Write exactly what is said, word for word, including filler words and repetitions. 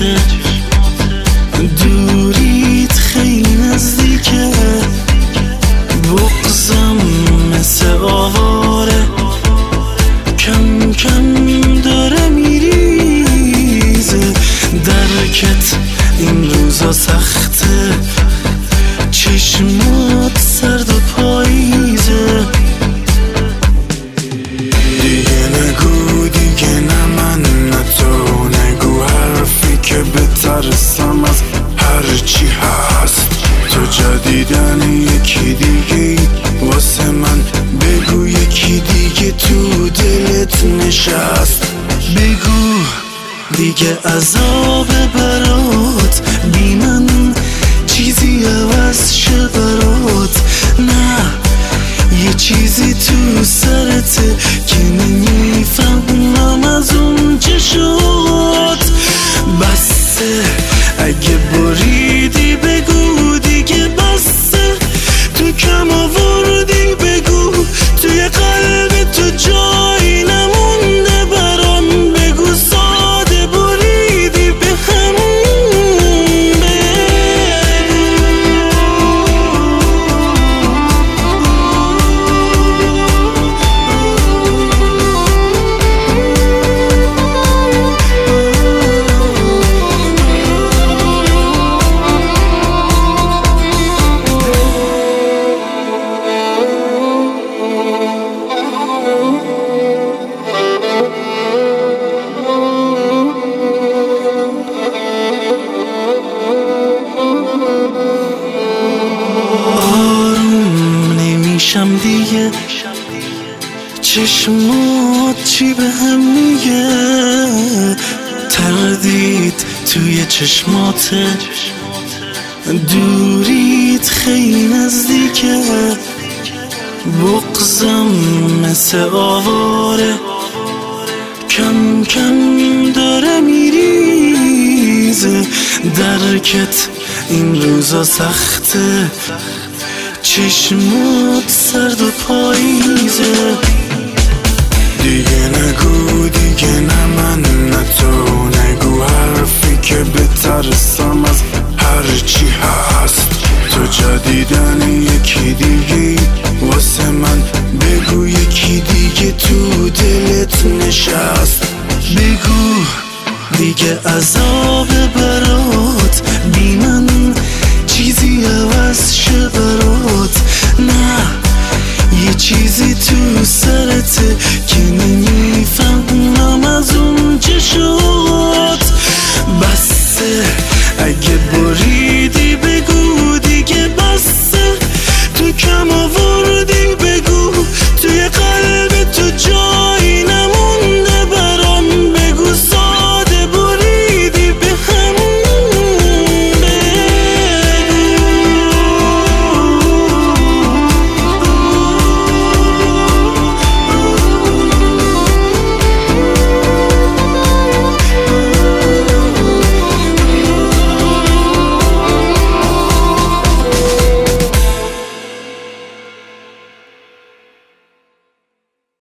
دوریت خیلی نزدیکه، بغضم مثل آواره کم کم داره میریزه. درکت این روزا سخته، چشمات سرد و پاییزه. دیگه نگو دیگه نه من نه تو، نگو حرفی که بترسم از هرچی هست. تو جدیدن یکی دیگه واسه من، بگو یکی دیگه تو دلت نشست. بگو دیگه عذاب برات بی من چیزی عوض شه برات. نه یه چیزی تو سرته که نمیفهمم از اون چه شد. بسه اگه بریدی بگو دیگه بسه، تو کم آوردی بگو توی قلب تو جایی نمونده برام. بگو ساده بریدی به همون شم دیگه. چشمات چی به هم میگه؟ تردید توی چشماته، دوریت خیلی نزدیکه، بغضم مثل آواره کم کم داره میریزه. درکت این روزا سخته، چشمات سرد و پاییزه. دیگه نگو دیگه نه من نه تو، نگو حرفی که بترسم از هرچی هست. تو جدیدن یکی دیگه واسه من، بگو یکی دیگه تو دلت نشست. بگو دیگه عذاب برات بی من چیزی عوض شه برات. نه یه چیزی تو سرته